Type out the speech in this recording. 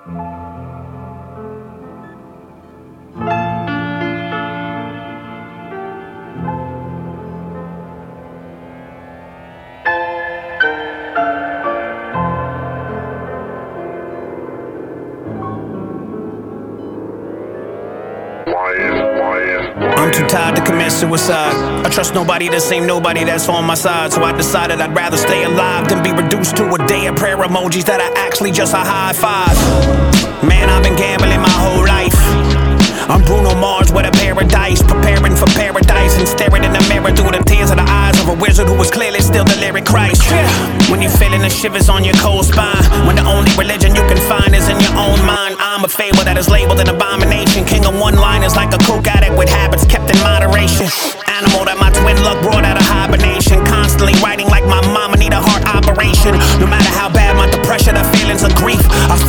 I'm too tired to commit suicide. I trust nobody, this ain't nobody that's on my side. So I decided I'd rather stay alive than be reduced to a day of prayer emojis that are actually just a high five. Man, I've been gambling my whole life. I'm Bruno Mars with a paradise, preparing for paradise and staring in the mirror through the tears of the eyes of a wizard who was clearly still the lyric Christ. When you're feeling the shivers on your cold spine, when the only religion you can find is in your own mind, I'm a fable that is labeled an abomination.